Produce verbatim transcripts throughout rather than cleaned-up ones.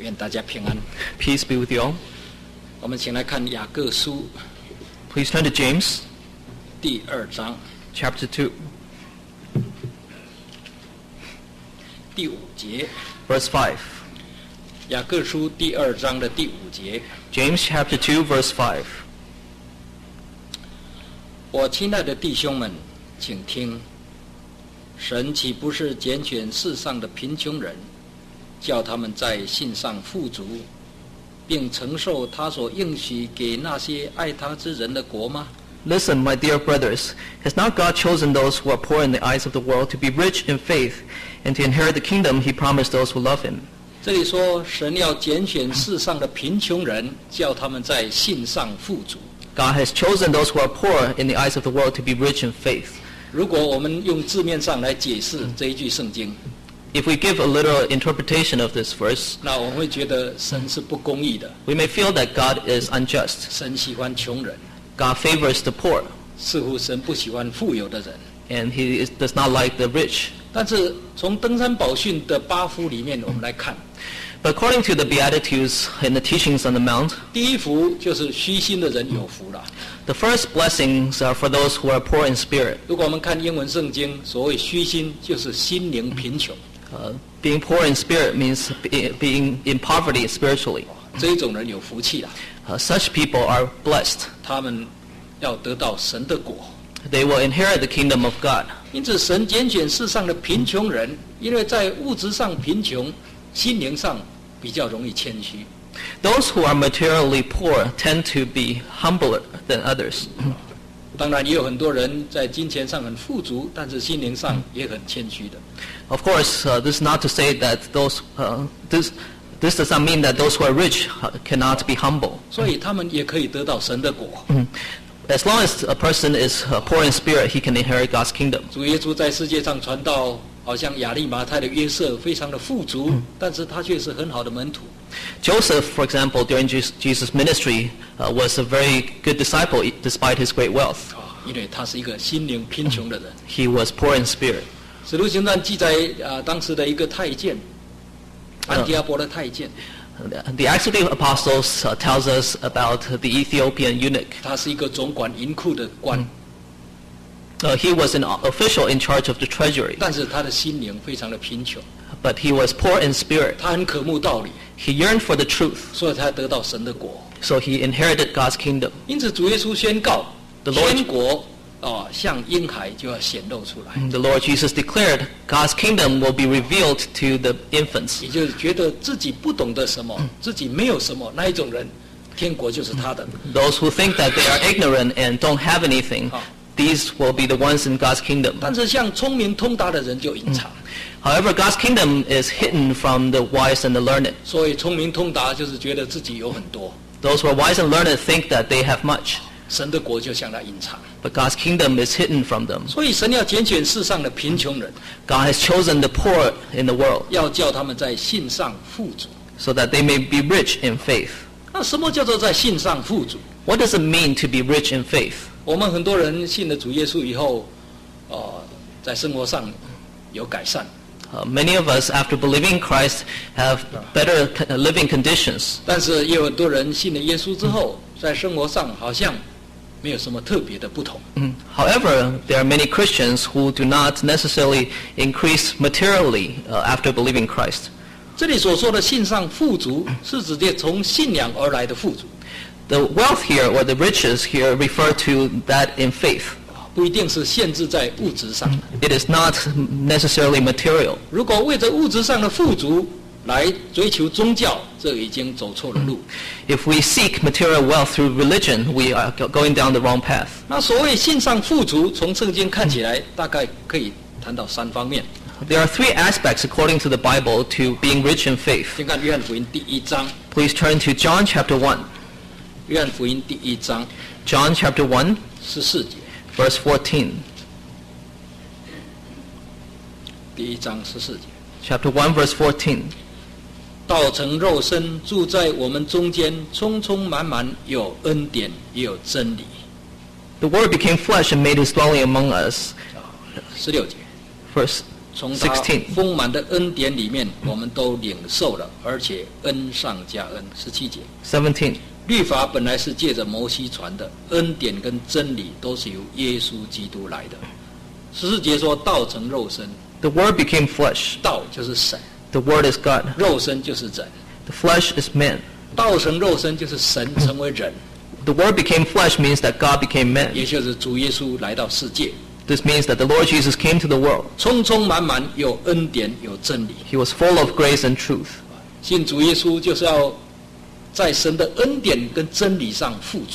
愿大家平安。 Peace be with you all. 我们请来看雅各书 Please turn to James 第二章 chapter two, 第五节。 verse five. 雅各书第二章的第五节， James chapter two, verse five. 我亲爱的弟兄们，请听，神岂不是拣选世上的贫穷人，叫他们在信上富足，并承受他所应许给那些爱他之人的国吗？ Listen, my dear brothers, has not God chosen those who are poor in the eyes of the world to be rich in faith and to inherit the kingdom he promised those who love him? 这里说，神要拣选世上的贫穷人，叫他们在信上富足。 God has chosen those who are poor in the eyes of the world to be rich in faith. 如果我们用字面上来解释这一句圣经， If we give a literal interpretation of this verse, 那我们会觉得神是不公义的， we may feel that God is unjust. 神喜欢穷人， God favors the poor, 似乎神不喜欢富有的人。 and he is, does not like the rich. 但是从登山宝训的八福里面，我们来看， But according to the Beatitudes in the teachings on the Mount, 第一福就是虚心的人有福了。 the first blessings are for those who are poor in spirit. 如果我们看英文圣经，所谓虚心就是心灵贫穷， Uh, being poor in spirit means be, being in poverty spiritually. 这一种人有福气了， Uh, such people are blessed. 他们要得到神的果。 They will inherit the kingdom of God. 因此，神拣选世上的贫穷人，因为在物质上贫穷，心灵上比较容易谦虚。 Those who are materially poor tend to be humbler than others. 当然，也有很多人在金钱上很富足，但是心灵上也很谦虚的。 Of course, uh, this is not to say that those uh, this this does not mean that those who are rich uh, cannot be humble. 所以他们也可以得到神的果。 As long as a person is uh, poor in spirit, he can inherit God's kingdom. 主耶稣在世界上传道，好像亚利马太的约瑟非常的富足，但是他却是很好的门徒。 Joseph, for example, during Jesus' Jesus' ministry, uh, was a very good disciple despite his great wealth. 啊，因为他是一个心灵贫穷的人。 He was poor in spirit. 使徒行传记载啊，当时的一个太监，安提阿伯的太监， The Acts of the Apostles uh, tells us about the Ethiopian eunuch. 他是一个总管银库的官， Uh, he was an official in charge of the treasury, 但是他的心灵非常的贫穷， but he was poor in spirit. 他很渴慕道理， He yearned for the truth, 所以他得到神的果。 so he inherited God's kingdom. 因此，主耶稣宣告， The Lord- 天国啊，像婴孩就要显露出来。 The Lord Jesus declared God's kingdom will be revealed to the infants. 也就是觉得自己不懂得什么，自己没有什么那一种人，天国就是他的。 Those who think that they are ignorant and don't have anything, Ah. these will be the ones in God's kingdom. 但是像聪明通达的人就隐藏， However, God's kingdom is hidden from the wise and the learned. 所以聪明通达就是觉得自己有很多， Those who are wise and learned think that they have much, 神的国就向他隐藏。 but God's kingdom is hidden from them. 所以神要拣选世上的贫穷人， God has chosen the poor in the world 要叫他们在信上富足。 so that they may be rich in faith. 那什么叫做在信上富足？ What does it mean to be rich in faith? 我们很多人信了主耶稣以后，呃，在生活上有改善， Uh, many of us, after believing in Christ, have better co- uh, living conditions. 但是也有很多人信了耶稣之后，在生活上好像没有什么特别的不同。 Mm. However, there are many Christians who do not necessarily increase materially uh, after believing Christ. 这里所说的信上富足，是指的从信仰而来的富足， The wealth here, or the riches here, refer to that in faith. 不一定是限制在物质上。 It is not necessarily material. 如果为着物质上的富足来追求宗教，这已经走错了路。 If we seek material wealth through religion, we are go- going down the wrong path. 那所谓信上富足，从圣经看起来，大概可以谈到三方面。 There are three aspects, according to the Bible, to being rich in faith. 先看约翰福音第一章， Please turn to John chapter one. 约翰福音第一章 John chapter one, 十四节， verse fourteen. 第一章十四节。 Chapter one, verse fourteen. 道成肉身，住在我们中间，充充满满，有恩典，也有真理。 The Word became flesh and made his dwelling among us. 十六节， Verse 从他丰满的恩典里面，我们都领受了，而且恩上加恩。十七节。 seventeen. 律法本来是借着摩西传的，恩典跟真理都是由耶稣基督来的。十四节说道成肉身， The Word became flesh. 道就是神， The Word is God. 肉身就是人。 The flesh is man. 道成肉身就是神成为人， The Word became flesh means that God became man. 也就是主耶稣来到世界， This means that the Lord Jesus came to the world. 充充满满有恩典有真理。 He was full of grace and truth. 信主耶稣就是要在神的恩典跟真理上富足。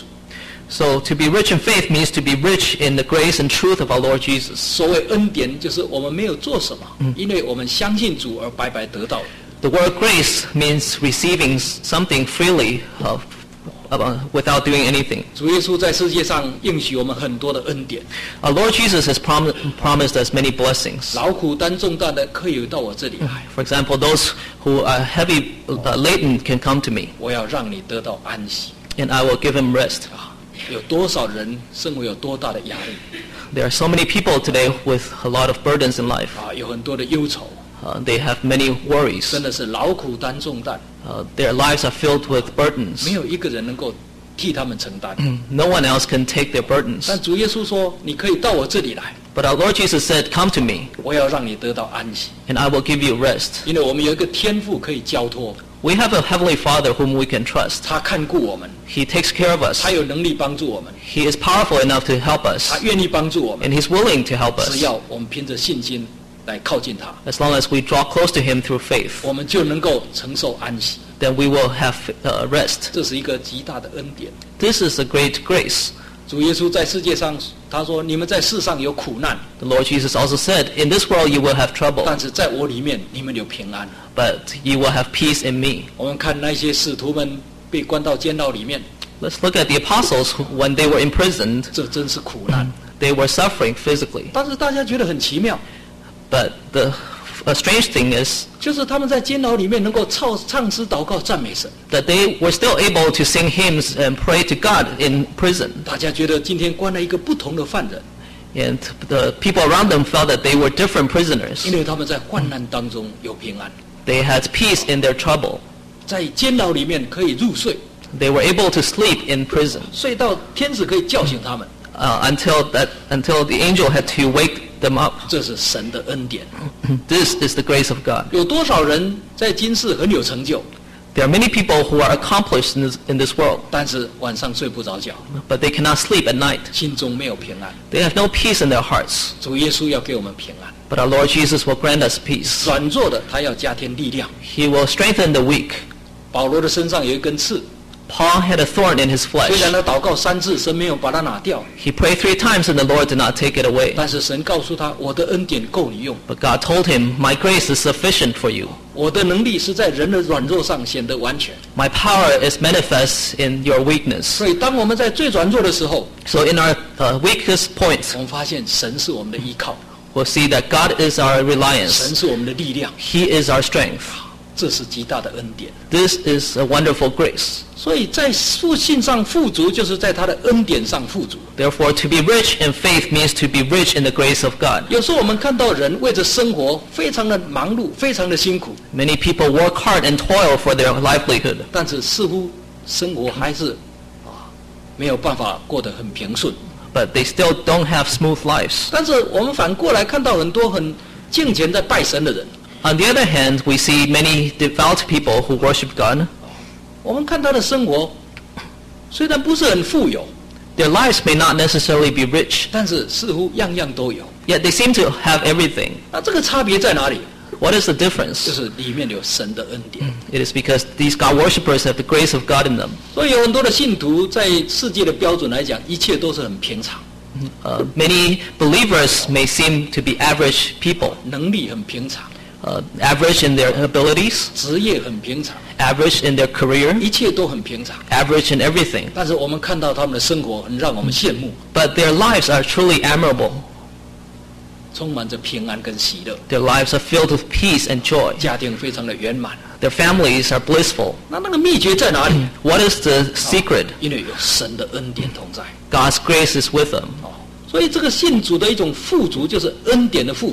So to be rich in faith means to be rich in the grace and truth of our Lord Jesus. 所谓恩典，就是我们没有做什么，因为我们相信主而白白得到的。 The word grace means receiving something freely uh, uh, without doing anything. 主耶稣在世界上应许我们很多的恩典。 Our Lord Jesus has prom- promised us many blessings. 劳苦担重担的可以到我这里来， For example, those who are heavy uh, laden can come to me, 我要让你得到安息。 and I will give them rest. 啊，有多少人生活有多大的压力 There are so many people today with a lot of burdens in life. 啊，有很多的忧愁， Uh, they have many worries. 真的是劳苦担重担， Uh, their lives are filled with burdens. 没有一个人能够替他们承担。 No one else can take their burdens. 但主耶稣说：“你可以到我这里来， But our Lord Jesus said, "Come to me, 我要让你得到安息。 and I will give you rest." 因为我们有一个天父可以交托， We have a heavenly Father whom we can trust. 他看顾我们， He takes care of us. 他有能力帮助我们， He is powerful enough to help 他 us, 愿意帮助我们， and He's willing to help 只 us. 要我们凭着信心来靠近他， As long as we draw close to Him through faith, 我们就能够承受安息。 then we will have uh, rest. 这是一个极大的恩典。 This is a great grace. 主耶稣在世界上，他说：“你们在世上有苦难， The Lord Jesus also said, "In this world you will have trouble, 但是在我里面你们有平安。” but you will have peace in me." 我们看那些使徒们被关到监牢里面， Let's look at the apostles who, when they were imprisoned. 这真是苦难。 They were suffering physically. 但是大家觉得很奇妙， But the a strange thing is 就是他们在监牢里面能够唱唱诗、祷告、赞美神。 that they were still able to sing hymns and pray to God in prison. 大家觉得今天关了一个不同的犯人， And the people around them felt that they were different prisoners. 因为他们在患难当中有平安， They had peace in their trouble. 在监牢里面可以入睡， They were able to sleep in prison 睡到天使可以叫醒他们， uh, until that until the angel had to wake them up. 这是神的恩典。 This is the grace of God. 有多少人在今世很有成就， There are many people who are accomplished in this, in this world, 但是晚上睡不着觉， but they cannot sleep at night. 心中没有平安。 They have no peace in their hearts. 主耶稣要给我们平安， But our Lord Jesus will grant us peace. 软弱的他要加添力量。 He will strengthen the weak. 保罗的身上有一根刺， Paul had a thorn in his 虽 flesh. 然他祷告三次，神没有把它拿掉， He prayed three times and the Lord did not take it away. 但是神告诉他：“我的恩典够你用， But God told him, "My grace is sufficient for you. 我的能力是在人的软弱上显得完全。 My power is manifest in your weakness." ” 所以，当我们在最软弱的时候， So in our uh, weakest points, 我们发现神是我们的依靠， we'll see that God is our 神 reliance. 是我们的力量， He is our strength. 这是极大的恩典。 This is a wonderful grace. 所以在富信上富足，就是在他的恩典上富足。 Therefore, to be rich in faith means to be rich in the grace of God. 有时候我们看到人为着生活非常的忙碌，非常的辛苦， Many people work hard and toil for their livelihood, 但是似乎生活还是啊没有办法过得很平顺。 but they still don't have smooth lives. 但是我们反过来看到很多很敬虔在拜神的人， On the other hand, we see many devout people who worship God. 我们看他的生活虽然不是很富有， Their lives may not necessarily be rich, 但是似乎样样都有。 yet they seem to have everything. 那这个差别在哪里？ What is the 就 difference? 是里面有神的恩典。 It is because these God worshippers have the grace of God in them. 所以有很多的信徒在世界的标准来讲，一切都是很平常， Uh, many believers may seem to be average people, 能力很平常， uh, average in their abilities, 职业很平常， average in their career, 一切都很平常。 average in everything. 但是我们看到他们的生活很让我们羡慕， But their lives are truly admirable. 充满着平安跟喜乐， Their lives are filled with peace and joy. 家庭非常的圆满。 Their families are blissful. 那那个秘诀在哪里？ What is the secret? 因为有神的恩典同在。 God's grace is with them. 哦，所以这个信主的一种富足，就是恩典的富足。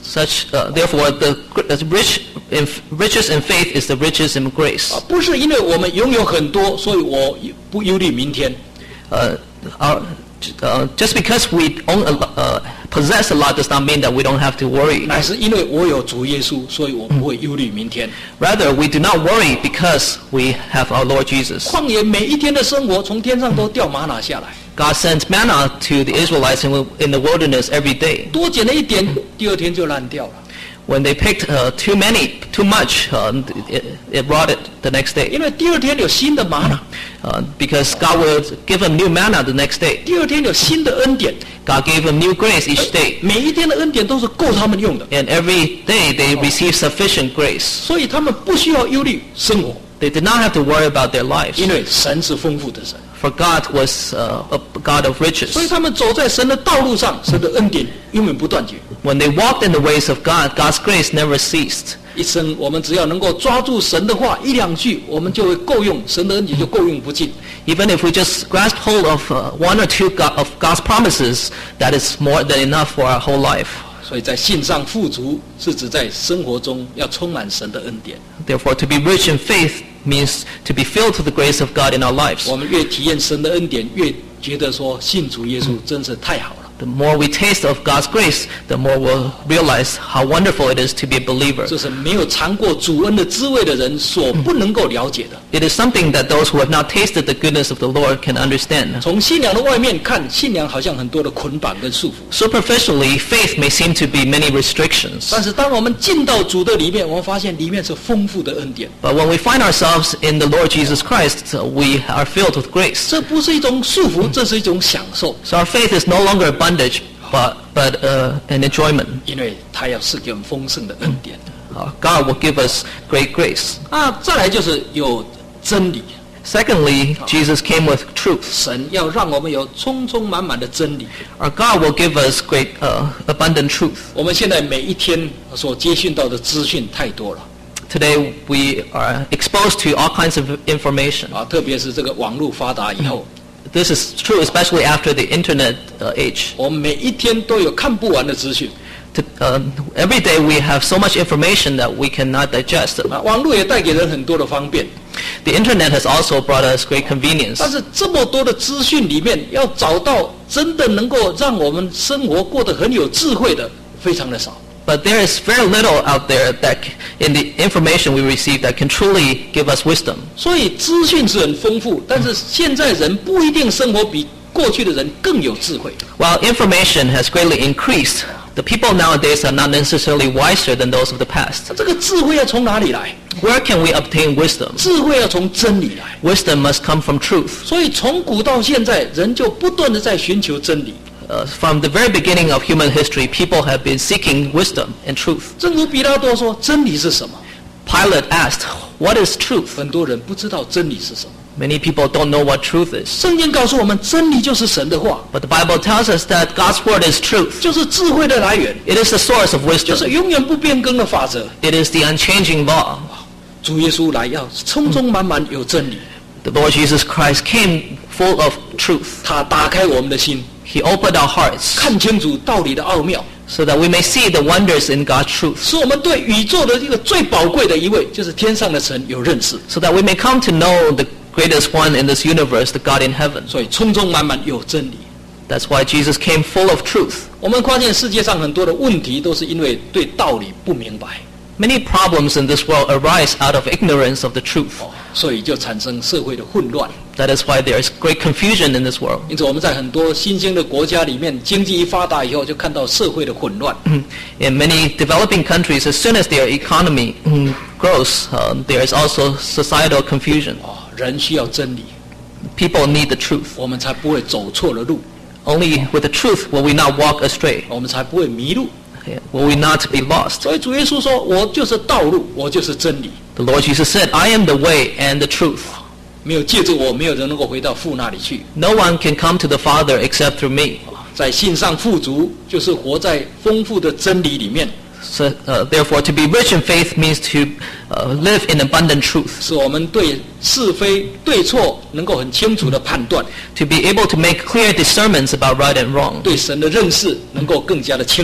Such, uh, therefore, the gr- rich in, riches in faith is the riches in grace. 啊，不是因为我们拥有很多，所以我不忧虑明天。 Uh, our, uh, just because we own a, lo- uh, possess a lot does not mean that we don't have to worry. 乃是因为我有主耶稣，所以我不会忧虑明天。 Rather, we do not worry because we have our Lord Jesus. 旷野每一天的生活，从天上都掉玛瑙下来， God sends manna to the Israelites in, in the wilderness every day. 多捡了一点，第二天就烂掉了。 When they picked uh, too many, too much, um, it, it rotted the next day. 因为第二天有新的玛瑙， Uh, because God will give them new manna the next day. 第二天有新的恩典， God gave them new grace each day. 每一天的恩典都是够他们用的， And every day they receive sufficient grace. 所以他们不需要忧虑生活， They did not have to worry about their lives. 因为神是丰富的神， For God was uh, a God of riches. 所以他们走在神的道路上，神的恩典永远不断绝。 When they walked in the ways of God, God's grace never ceased. 一生我们只要能够抓住神的话一两句，我们就会够用，神的恩典就够用不尽。 Even if we just grasp hold of uh, one or two God, of God's promises, that is more than enough for our whole life. 所以在信上富足，是指在生活中要充满神的恩典。 Therefore, to be rich in faith means to be filled with the grace of God in our lives. 我们越体验神的恩典，越觉得说信主耶稣真是太好了。 The more we taste of God's grace, the more we'll realize how wonderful it is to be a believer. 这是没有尝过主恩的滋味的人所不能够了解的。 It is something that those who have not tasted the goodness of the Lord can understand. 从信仰的外面看，信仰好像很多的捆绑跟束缚。 Superficially, faith may seem to be many restrictions. 但是当我们进到主的里面，我们发现里面是丰富的恩典。 But when we find ourselves in the Lord Jesus Christ, uh, we are filled with grace. 这不是一种束缚，这是一种享受， So our faith is no longer a bondage, but, but uh, an enjoyment. 因为他要赐给我们丰盛的恩典。 Uh, God will give us great grace. 啊，再来就是有真理， Secondly, Jesus came with truth. 神要让我们有充充满满的真理。 Our God will give us great, uh, abundant truth. 我们现在每一天所接讯到的资讯太多了 Today we are exposed to all kinds of information. 啊，特别是这个网络发达以后， This is true especially after the internet uh, age. 我们每一天都有看不完的资讯 To, um, every day we have so much information that we cannot digest it. 啊，网络也带给人很多的方便， The internet has also brought us great convenience. 但是这么多的资讯里面，要找到真的能够让我们生活过得很有智慧的，非常的少。 But there is very little out there that c- in the information we receive that can truly give us wisdom. 所以资讯是很丰富，但是现在人不一定生活比过去的人更有智慧。 While information has greatly increased, the people nowadays are not necessarily wiser than those of the past. 这个智慧要从哪里来？ Where can we obtain wisdom? 智慧要从真理来。 Wisdom must come from truth. 所以从古到现在，人就不断的在寻求真理。 Uh, from the very beginning of human history, people have been seeking wisdom and truth. 正如彼拉多说，真理是什么？ Pilate asked, "What is truth?" 很多人不知道真理是什么。 Many people don't know what truth is. 圣经告诉我们，真理就是神的话， But the Bible tells us that God's word is truth. 就是智慧的来源， It is the source of 就是 wisdom. 永远不变更的法则。 It is the unchanging law. 主耶稣来要充充满满有真理， The Lord Jesus Christ came full of truth. 他打开我们的心， He opened our hearts 看清楚道理的奥妙， so that we may see the wonders in God's truth, 使我们对宇宙的这个最宝贵的一位，就是天上的神有认识。 so that we may come to know the greatest one in this universe, the God in heaven. 所以充充满满有真理。 That's why Jesus came full of truth. 我们发现世界上很多的问题都是因为对道理不明白， Many problems in this world arise out of ignorance of the truth. 所以就产生社会的混乱。 That is why there is great confusion in this world. 因此我们在很多新兴的国家里面，经济一发达以后，就看到社会的混乱。 In many developing countries, as soon as their economy mm, grows, uh, there is also societal confusion. 哦，人需要真理， People need the truth. 我们才不会走错了路， Only with the truth will we not walk astray. 我们才不会迷路。 Will we not be lost? 所以主耶稣说：“我就是道路，我就是真理。 The Lord Jesus said, I am the way and the truth. 没有借着我，没有人能够回到父那里去。 No one can come to the Father except through me. 在信上富足，就是活在丰富的真理里面， So, uh, therefore, to be rich in faith means to uh, live in abundant truth. 使我们对是非对错能够很清楚的判断， To be able to make clear discernments about right and wrong. 对神的认识能够更加的清楚。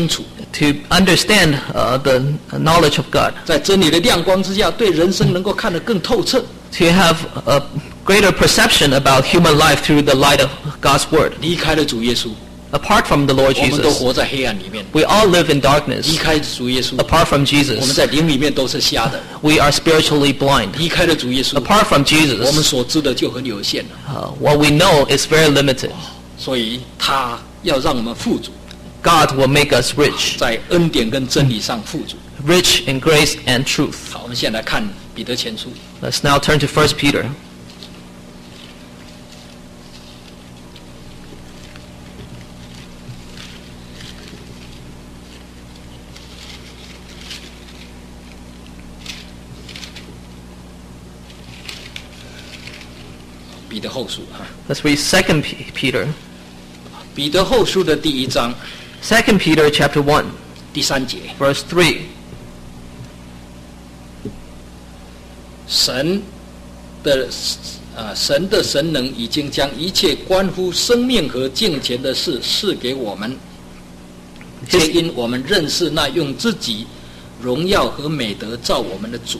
to understand uh, the knowledge of God, 在真理的亮光之下，对人生能够看得更透彻。 to have a greater perception about human life through the light of God's Word. 离开了主耶稣， Apart from the Lord 我们都 Jesus, 活在黑暗里面； we all live in 离 darkness. 开主耶稣， Apart from 我们 Jesus, 在灵里面都是瞎的； we are spiritually blind. 离开了主耶稣， Apart from 我们 Jesus, 所知的就很有限了。 uh, what we know is very limited. 所以他要让我们富足， God will make us rich, 在恩典跟真理上富足。 rich in grace and truth. 好，我们现在来看彼得前书。 Let's now turn to First Peter. 彼得后书哈， Let's read Second Peter. 彼得后书的第一章 Second Peter chapter one, 第三节， verse three. 神的啊，神的神能已经将一切关乎生命和敬虔的事赐给我们，皆因我们认识那用自己荣耀和美德造我们的主。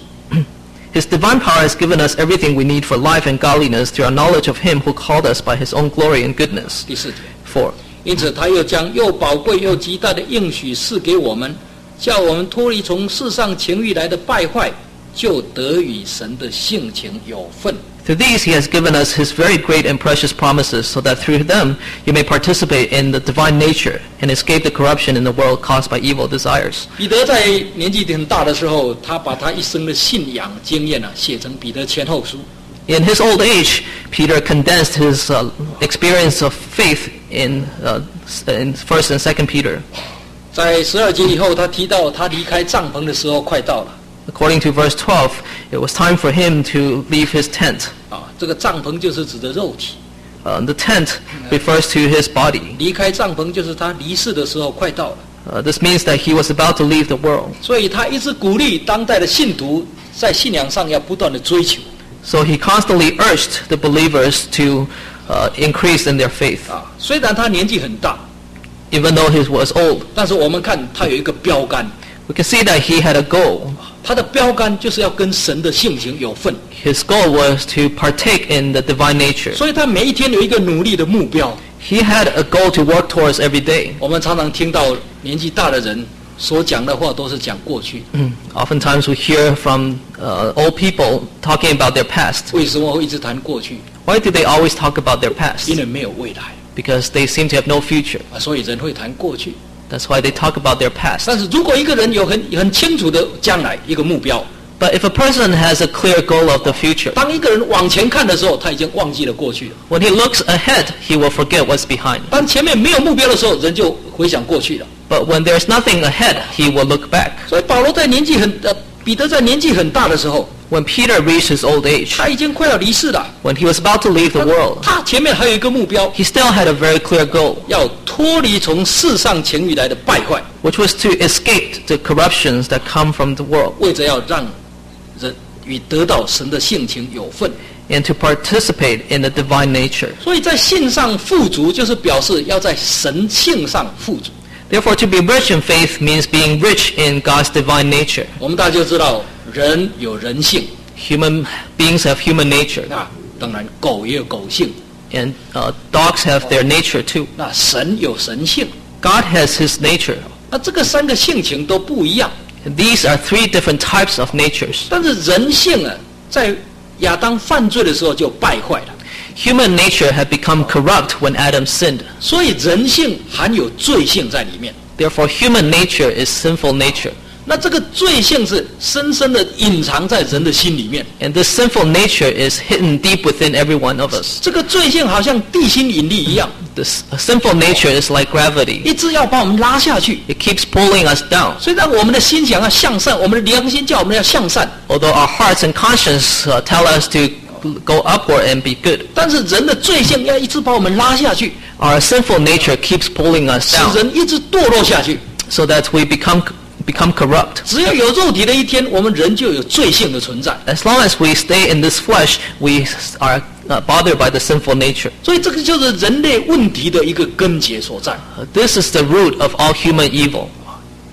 His divine power has given us everything we need for life and godliness through our knowledge of Him who called us by His own glory and goodness. 第四节， Four. 因此他又将又宝贵又极大的应许赐给我们，叫我们脱离从世上情欲来的败坏，就得与神的性情有份。 Through these He has given us His very great and precious promises, so that through them you may participate in the divine nature and escape the corruption in the world caused by evil desires. 彼得在年纪很大的时候，他把他一生的信仰经验啊写成彼得前后书。 In his old age, Peter condensed his uh, experience of faith in, uh, in First and Second Peter. 在十二节以后，他提到他离开帐篷的时候快到了。 According to verse twelve, it was time for him to leave his tent. 啊，这个帐篷就是指的肉体， Uh, the tent refers to his body. 离开帐篷就是他离世的时候快到了。 Uh, this means that he was about to leave the world. 所以他一直鼓励当代的信徒在信仰上要不断的追求。 So he constantly urged the believers to uh, increase in their faith. 啊，虽然他年纪很大， Even though he was old, 但是我们看他有一个标杆， we can see that he had a goal. 他的标杆就是要跟神的性情有份， His goal was to partake in the divine nature. 所以他每一天有一个努力的目标。 He had a goal to work towards every day. 我们常常听到年纪大的人所讲的话都是讲过去， Mm. Oftentimes we hear from uh, old people talking about their past. 为什么会一直谈过去？ Why do they always talk about their past? 因为没有未来 Because they seem to have no future. 啊，所以人会谈过去。 That's why they talk about their past. 但是如果一个人有很很清楚的将来一个目标， But if a person has a clear goal of the future, 当一个人往前看的时候，他已经忘记了过去了； when he looks ahead, he will forget what's behind. 当前面没有目标的时候，人就回想过去了。 But when there's nothing ahead, he will look back. 所以保罗在年纪很呃，彼得在年纪很大的时候， When Peter reached his old age, 他已经快要离世了。 when he was about to leave the world, 他前面还有一个目标， he still had a very clear goal, 要脱离从世上情欲来的败坏， which was to escape the corruptions that come from the world 为着要让人与得到神的性情有份。 and to participate in the divine nature. 所以在性上富足，就是表示要在神性上富足。 Therefore, to be rich in faith means being rich in God's divine nature. 我们大家就知道，人有人性 Human beings have human nature, 啊，当然狗也有狗性， and uh, dogs have their nature too. 那神有神性。 God has his nature. 那这个三个性情都不一样， And these are three different types of natures. 但是人性啊，在亚当犯罪的时候就败坏了， Human nature had become corrupt when Adam sinned. 所以人性含有罪性在里面。 Therefore, human nature is sinful nature. 那这个罪性是深深的隐藏在人的心里面， And this sinful nature is hidden deep within every one of us. 这个罪性好像地心引力一样， This sinful nature is like gravity. 一直要把我们拉下去。 It keeps pulling us down. 虽然我们的心想要向善，我们的良心叫我们要向善， Although our hearts and conscience uh, tell us to go upward and be good, 但是人的罪性要一直把我们拉下去， our sinful nature keeps pulling us 使 down 人一直堕落下去。 so that we become become corrupt. 只要有肉体的一天，我们人就有罪性的存在。 As long as we stay in this flesh, we are uh, bothered by the sinful nature. 所以这个就是人类问题的一个根结所在。 Uh, This is the root of all human evil.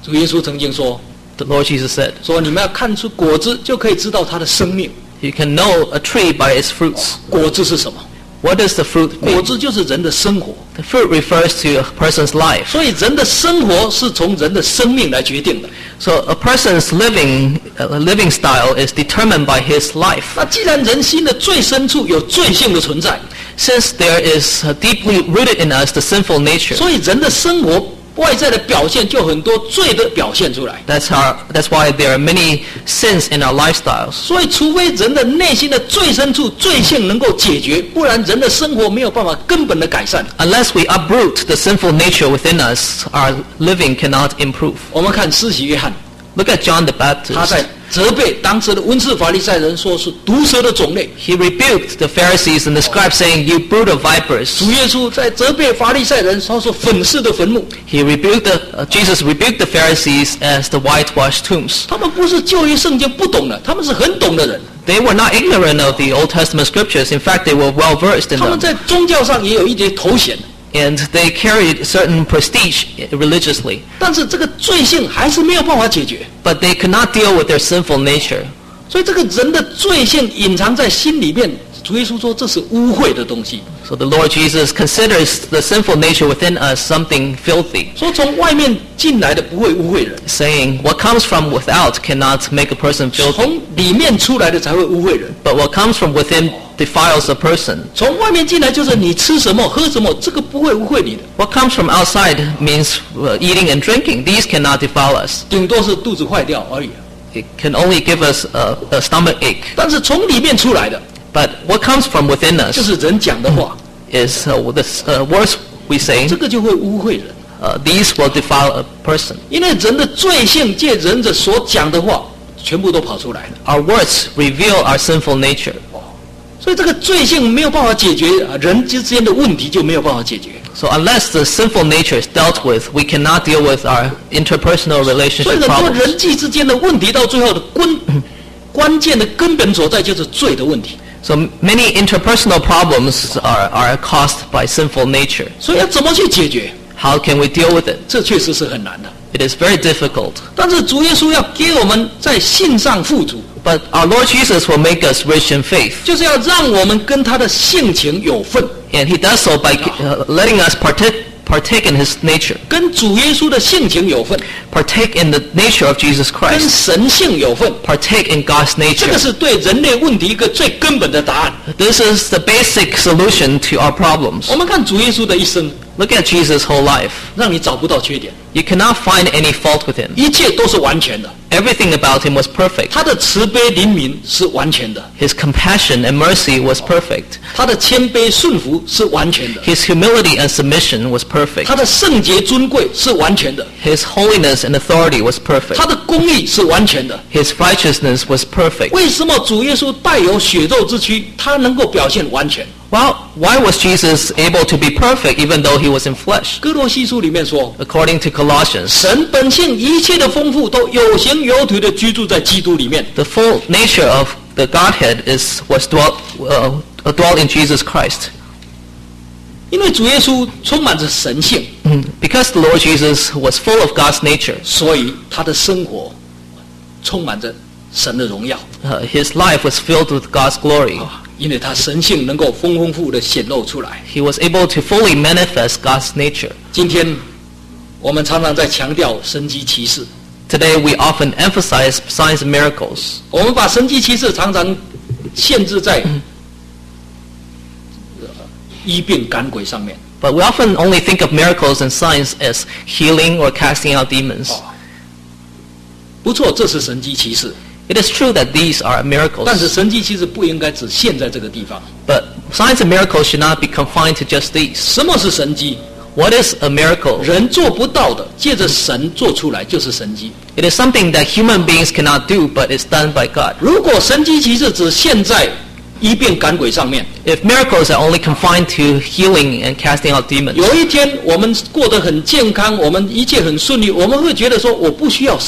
主耶稣曾经说 The Lord Jesus said, 说你们要看出果子就可以知道它的生命。 you can know a tree by its fruits. 果子是什么？ What does the fruit 果 mean? 子就是人的生活。 The fruit refers to a person's life. 所以人的生活是从人的生命来决定的。 So a person's living uh, living style is determined by his life. 那既然人心的最深处有罪性的存在， Since there is uh, deeply rooted in us the sinful nature, 所以人的生活外在的表现就很多罪的表现出来。 that's our that's why there are many sins in our lifestyles. 所以除非人的内心的最深处罪性能够解决，不然人的生活没有办法根本的改善。 Unless we uproot the sinful nature within us, our living cannot improve. 我们看施洗约翰， Look at John the 他 Baptist. 在责备当时的文士法利赛人，说是毒蛇的种类。 He rebuked the Pharisees and the scribes, saying, "You brood of vipers." 主耶稣在责备法利赛人，说是粉饰的坟墓。 He rebuked the uh, Jesus rebuked the Pharisees as the whitewashed tombs. 他们不是旧约圣经不懂的，他们是很懂的人。 They were not ignorant of the Old Testament scriptures. In fact, they were well versed in 他们 them, 在宗教上也有一些头衔， and they carried certain prestige religiously. 但是这个罪性还是没有办法解决。 But they could not deal with their sinful nature. 所以这个人的罪性隐藏在心里面，主耶稣说这是污秽的东西。 So the Lord Jesus considers the sinful nature within us something filthy, 说从外面进来的不会污秽人， saying what comes from without cannot make a person filthy, 从里面出来的才会污秽人。 but what comes from within defiles a person. 从外面进来就是你吃什么喝什么，这个不会污秽你的， What comes from outside means uh, eating and drinking. These cannot defile us. 顶多是肚子坏掉而已。 It can only give us a, a stomach ache. 但是从里面出来的， But what comes from within 就 us 是人讲的话， is uh, the uh, words we say. 这个就会污秽人。 Uh, these will defile a person. 因为人的罪性借人的所讲的话，全部都跑出来了。 Our words reveal our sinful nature. 所以这个罪性没有办法解决，人之间的问题就没有办法解决。 So unless the sinful nature is dealt with, we cannot deal with our interpersonal 所以 relationship 很多 problems. 人际之间的问题，到最后的关关键的根本所在就是罪的问题。 So many interpersonal problems are, are caused by sinful nature. 所以要怎么去解决， How can we deal with it? 这确实是很难的。 It is very difficult. 但是主耶稣要给我们在信上富足， But our Lord Jesus will make us rich in faith. 就是要让我们跟他的性情有份， And he does so by uh, letting us partake, partake in his nature, 跟主耶稣的性情有份， partake in the nature of Jesus 跟 Christ, 神性有份。 partake in God's 这个 nature. 是对人类问题一个最根本的答案。 This is the basic solution to our problems. 我们看主耶稣的一生， Look at Jesus' whole life. 让你找不到缺点， You cannot find any fault with him. 一切都是完全的。 Everything about him was perfect. 他的慈悲怜悯是完全的， His compassion and mercy was perfect. 他的谦卑顺服是完全的， His humility and submission was perfect. 他的圣洁尊贵是完全的， His holiness and authority was perfect. 他的公义是完全的。 His righteousness was perfect. 为什么主耶稣带有血肉之躯，他能够表现完全？ Well, why was Jesus able to be perfect even though he was in flesh? 哥罗西书里面说， According to Colossians, 神本性一切的丰富都有形有体的居住在基督里面。 the full nature of the Godhead is was dwelt, uh, dwelt in Jesus Christ. 因为主耶稣充满着神性， Because the Lord Jesus was full of God's nature, 所以他的生活充满着神的荣耀。 uh, his life was filled with God's glory. 因为他神性能够丰丰富富的显露出来。 He was able to fully manifest God's nature. 今天我们常常在强调神迹奇事， Today we often emphasize signs and miracles. 我们把神迹奇事常常限制在呃医病赶鬼上面。 But we often only think of miracles and signs as healing or casting out demons. 不错，这是神迹奇事， It is true that these are 但是 miracles, 神迹奇事不应该只限在这个地方。 but signs and miracles should not be confined to just these. 什么是神迹？ What is a miracle? 人做不到的，借着神做出来就是神迹。 It is something that human beings cannot do, but is done by God. 如果神迹奇事只限在医病赶鬼上面， If miracles are only confined to healing and casting out demons, 有一天我们过得很健康，我们一切很顺利，我们会觉得说我不需要神。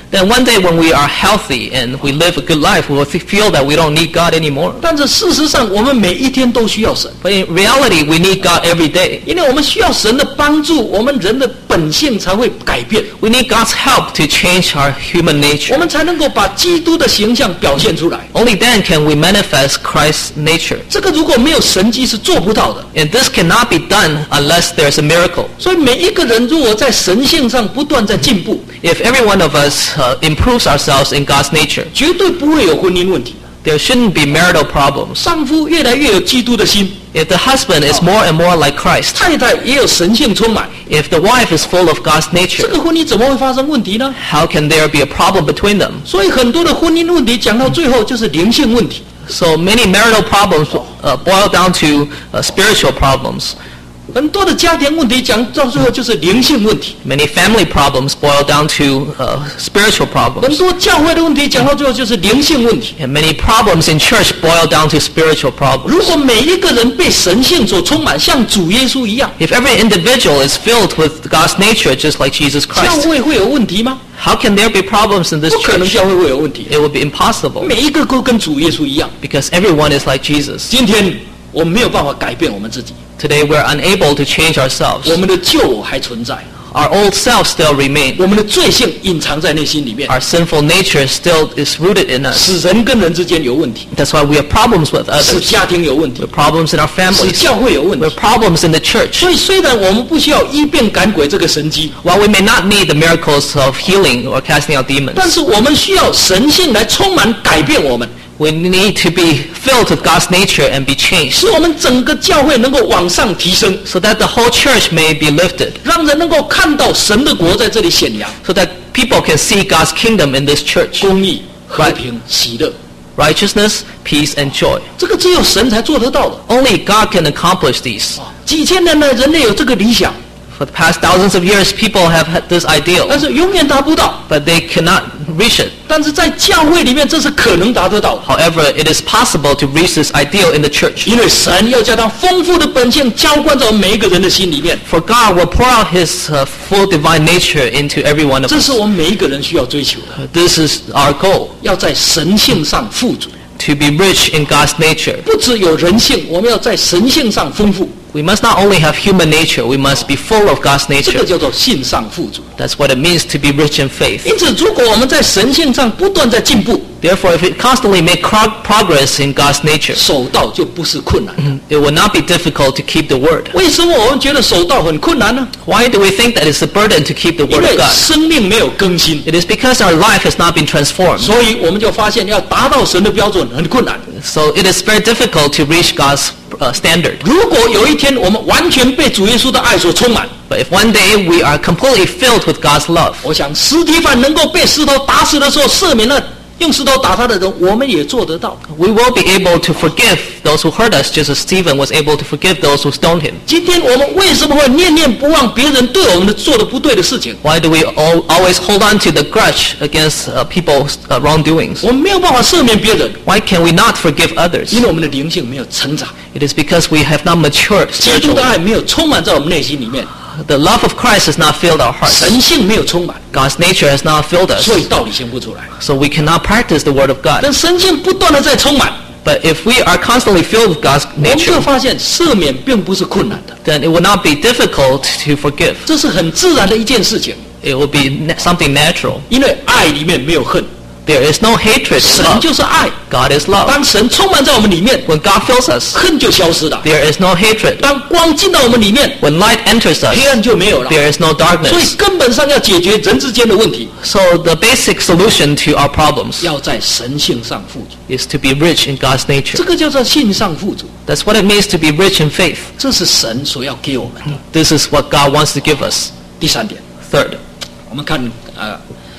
then one day when we are healthy and we live a good life, we will feel that we don't need God anymore. 但是事实上，我们每一天都需要神， But in reality, we need God every day. 因为我们需要神的帮助，我们人的本性才会改变， We need God's help to change our human 我 nature. 们才能够把基督的形象表现出来。 Only then can we manifest Christ's nature. 这个如果没有神迹是做不到的。 And this cannot be done unless there's a miracle. 所以每一个人如果在神性上不断在进步， If every one of us uh, improves ourselves in God's nature, 绝对不会有婚姻问题。 there shouldn't be marital problems. 丈夫越来越有基督的心， If the husband is more and more like Christ, 太太也有神性充满， if the wife is full of God's 这 nature, 个婚姻怎么会发生问题呢？ how can there be a problem between them? 所以很多的婚姻问题讲到最后就是灵性问题。 So many marital problems uh, boil down to uh, spiritual problems. 很多的家庭问题讲到最后就是灵性问题， Many family problems boil down to uh, spiritual 很 problems. 多教会的问题讲到最后就是灵性问题。 And many problems in church boil down to spiritual problems. 如果每一个人被神性所充满，像主耶稣一样， If every individual is filled with God's nature just like Jesus 教 Christ, 会会有问题吗？ how can there be problems in this 不可能， church? 教会会有问题。 It would be impossible 每一个都跟主耶稣一样。 because everyone is like Jesus. 今天我们没有办法改变我们自己， Today we're unable to change ourselves. 我们的旧我还存在， Our old self still remain. 我们的罪性隐藏在内心里面， Our sinful nature still is rooted in us. 使人跟人之间有问题， That's why we have problems with 使 others. 家庭有问题 We，have problems in our 使 families. 教会有问 We 题 have。problems in the church. 所以虽然我们不需要医病赶鬼这个神迹， While we may not need the miracles of healing or casting out 但 demons, 是我们需要神性来充满改变我们， we need to be filled with God's nature and be changed 使我们整个教会能够往上提升， so that the whole church may be lifted, 让人能够看到神的国在这里显扬， so that people can see God's kingdom in this church. 公义、和平、喜乐， Righteousness, peace, and joy. 这个只有神才做得到的。 Only God can accomplish these. 几千年来，人类有这个理想， For the past thousands of years, people have had this 但 ideal, 是永远达不到。 but they cannot reach it. 但是在教会里面，这是可能达得到的， However, it is possible to reach this ideal in the church. 因为神要将他丰富的本性浇灌在我们每一个人的心里面， For God will pour out His uh, full divine nature into every one of 这 us. 是我们每一个人需要追求的， This is our goal, 要在神性上富足， to be rich in God's nature. 不只有人性，我们要在神性上丰富， We must not only have human nature, we must be full of God's 这个 nature. 叫做性上富足。 That's what it means to be rich in faith. 因此，如果我们在神性上不断在进步， Therefore, if we constantly make cro- progress in God's nature, 守道就不是困难。 it will not be difficult to keep the word. 为什么我们觉得守道很困难呢？ Why do we think that it's a burden to keep the 因 word 为 of God? 生命没有更新， It is because our life has not been transformed. 所以我们就发现要达到神的标准很困难。 So it is very difficult to reach God's uh, standard. 如果有一天我们完全被主耶稣的爱所充满， But if one day we are completely filled with God's love, 我想司提反能够被石头打死的时候赦免了用石头打他的人，我们也做得到。 we will be able to forgive those who hurt us just as Stephen was able to forgive those who stoned him. 今天我们为什么会念念不忘别人对我们的做的不对的事情？ Why do we al- always hold on to the grudge against uh, people's uh, wrongdoings? 我们没有办法赦免别人， Why can we not forgive others? 因为我们的灵性没有成长， It is because we have not matured 基督的 spiritually. 爱没有充满在我们内心里面， The love of Christ has not filled our hearts. 神性没有充满， God's nature has not filled us. 所以道理显不出来。 So we cannot practice the word of God. 但神性不断的在充满， But if we are constantly filled with God's 我们就 nature, 发现赦免并不是困难的， then it will not be difficult to forgive. 这是很自然的一件事情， It will be na- something natural. 因为爱里面没有恨， There is no hatred in 神 love. 就是爱。 God is love. 当神充满在我们里面， When God fills us, 恨就消失了； there is no hatred. 当光进到我们里面， When light enters 黑 us, 暗就没有了。 there is no 所以 darkness. 根本上要解决人之间的问题， So the basic solution to our problems 要在神性上富足， is to be rich in God's 这 nature. 个叫做性上富足， That's what it means to be rich in faith. 这是神所要给我们的。 This is what God wants to give us. 第三点， Third, 我们看呃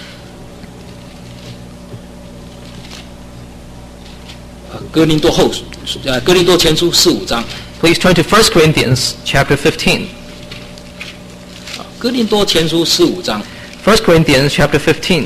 呃哥林多后呃哥林多前书四五章， please turn to First Corinthians chapter fifteen. 哥林多前书四五章， First Corinthians chapter fifteen.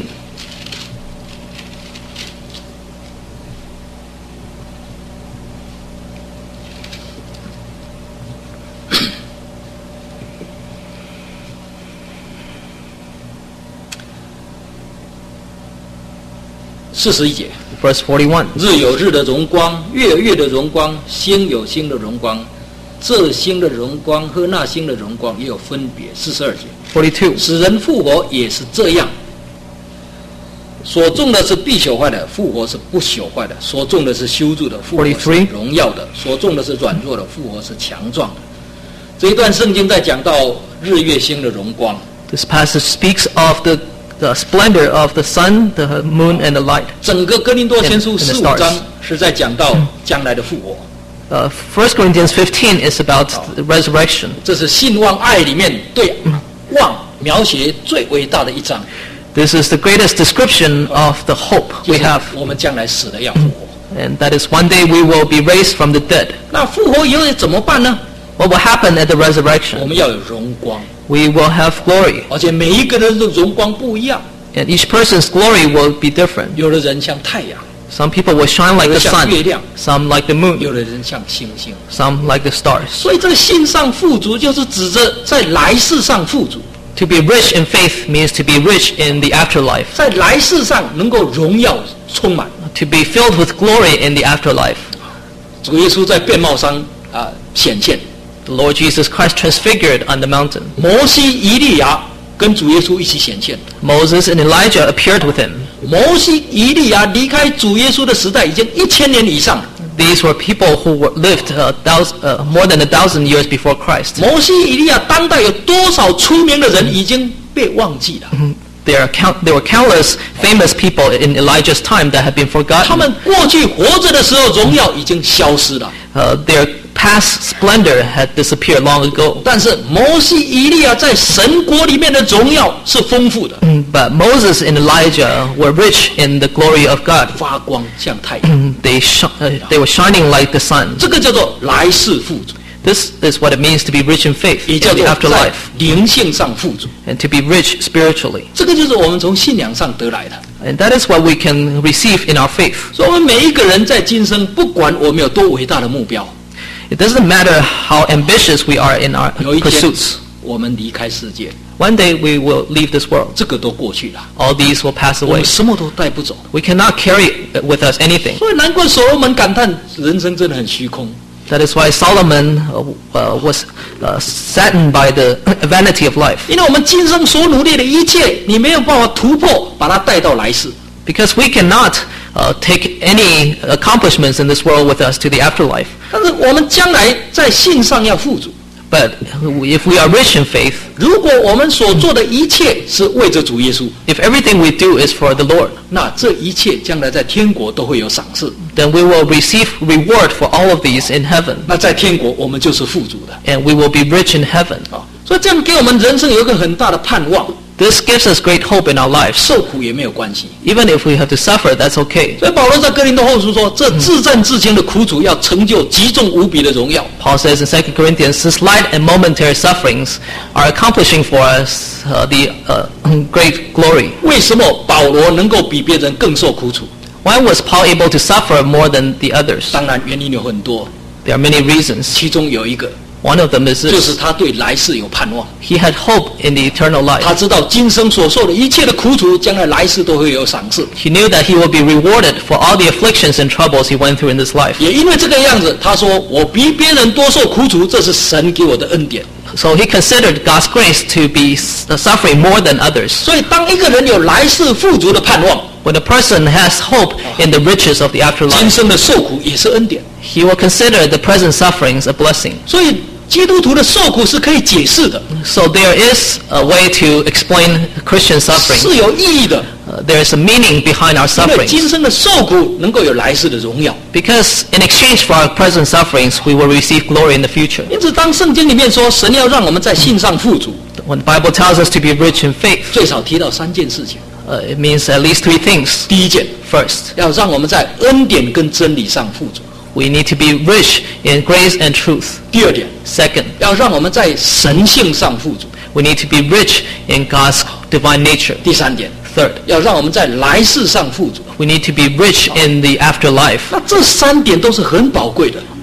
四十一节， verse forty-one. 日有日的荣光，月有月的荣光，星有星的荣光，这星的荣光和那星的荣光也有分别。四十二节， forty-two. 使人复活也是这样。所种的是必朽坏的，复活是不朽坏的；所种的是修筑的，复活是 forty-three. 荣耀的；所种的是软弱的，复活是强壮的。这一段圣经在讲到日月星的荣光。 This passage speaks of the, the splendor of the sun, the moon, and the light. 整个哥林多前书 And- and the 十五 stars. 章是在讲到将来的复活。 Uh, First Corinthians fifteen is about the resurrection. 这是信望爱里面对望描写最伟大的一章， This is the greatest description of the hope 就 we 是 have. 我们将来死了要复活。 And that is one day we will be raised from the dead. 那复活以后怎么办呢？ What will happen at the 我 resurrection? 们要有荣光， We will have glory. 而且每一个人的荣光不一样。 And each person's glory will be different. 有的人像太阳， Some people will shine like the sun. Some like the 有 moon. 的人像星星。 Some like the stars. 所以这个信上富足，就是指着在来世上富足， To be rich in faith means to be rich in the afterlife. 在来世上能够荣耀充满。 To be filled with glory in the afterlife. 主耶稣在变貌上啊显现， The Lord Jesus Christ transfigured on the mountain. 摩西、以利亚跟主耶稣一起显现。 Moses and Elijah appeared with him. 摩西、以利亚离开主耶稣的时代已经一千年以上了。 These were people who were, lived uh, thousand, uh, more than a thousand years before Christ. 摩西、以利亚当代有多少出名的人已经被忘记了？ There, are count, there were countless famous people in Elijah's time that have been 他 forgotten. 们过去活着的时候荣耀已经消失了。 Uh, their past splendor had disappeared long ago. 但是摩西、以利亚在神国里面的荣耀是丰富的， But Moses and Elijah were rich in the glory of God. 发光像太阳。 They, sh- uh, they were shining like the sun. 这个叫做来世富足， This is what it means to be rich in faith 也 in 叫 the 做在 afterlife, 灵性上富足。 and to be rich spiritually. 这个就是我们从信仰上得来的。 And that is what we can receive in our faith. 所以，我们每一个人在今生，不管我们有多伟大的目标， It doesn't matter how ambitious we are in our 有一天 pursuits. 我们离开世界， One day we will leave this world. 这个都过去了， All these will pass 我 away. 们什么都带不走。 We cannot carry with us anything. 所以，难怪所罗门感叹人生真的很虚空。 That is why Solomon uh, uh, was uh, saddened by the vanity of life. 因为我们今生所努力的一切，你没有办法突破，把它带到来世。 Because we cannot uh, take any accomplishments in this world with us to the afterlife. 但是我们将来在信上要富足。 But if we are rich in faith, 如果我们所做的一切是为着主耶稣， if everything we do is for the Lord, 那这一切将来在天国都会有赏赐。 then we will receive reward for all of these in heaven. 那在天国我们就是富足的 And we will be rich in heaven. 啊！所以这样给我们人生有一个很大的盼望， This gives us great hope in our lives. 受苦也没有关系。 Even if we have to suffer, that's okay. 所以保罗在哥林多后书说，这至暂至轻的苦楚要成就极重无比的荣耀。 Paul says in Second Corinthians, "These light and momentary sufferings are accomplishing for us uh, the uh, great glory." 为什么保罗能够比别人更受苦楚？ Why was Paul able to suffer more than the others? 当然原因有很多， There are many reasons. 其中有一个 One of them is 就是 this. 他对来世有盼望， He had hope in the eternal 他 life. 知道今生所受的一切的苦楚，将来来世都会有赏赐。 He knew that he would be rewarded for all the afflictions and troubles he went through in this life. 也因为这个样子，他说：“我比别人多受苦楚，这是神给我的恩典。 So he considered God's grace to be s- uh, suffering more than others. ” 所以，当一个人有来世富足的盼望， When a person has hope in the riches of the 今 afterlife, 生的受苦也是恩典。 he will consider the present sufferings a blessing. 所以，基督徒的受苦是可以解释的， So there is a way to explain Christian 是 suffering. 有意义的。 Uh, there is a meaning behind our 因为今 sufferings. 生的受苦能够有来世的荣耀。 Because in exchange for our present sufferings, we will receive glory in the future. 因此，当圣经里面说神要让我们在信上富足， When the Bible tells us to be rich in faith, 最少提到三件事情。 uh, it means at least three things. 第一件， First, 要让我们在恩典跟真理上富足； we need to be rich in grace and truth. 第二点， Second, 要让我们在神性上富足； we need to be rich in God's divine nature. 第三点， Third, 要让我们在来世上富足。 we need to be rich in the afterlife. 那这三点都是很宝贵的。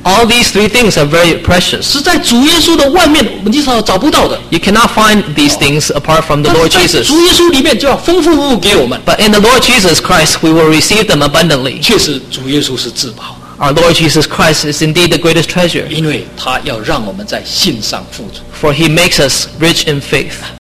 All these three things are very precious. 是在主耶稣的外面你是找不到的。 You cannot find these things apart from the 但 Lord 是在 Jesus. 主耶稣里面就要丰富富给我们。 But in the Lord Jesus Christ, we will receive them abundantly. 确实，主耶稣是至宝， Our Lord Jesus Christ is indeed the greatest treasure, 因为他要让我们在信上富足。 for he makes us rich in faith.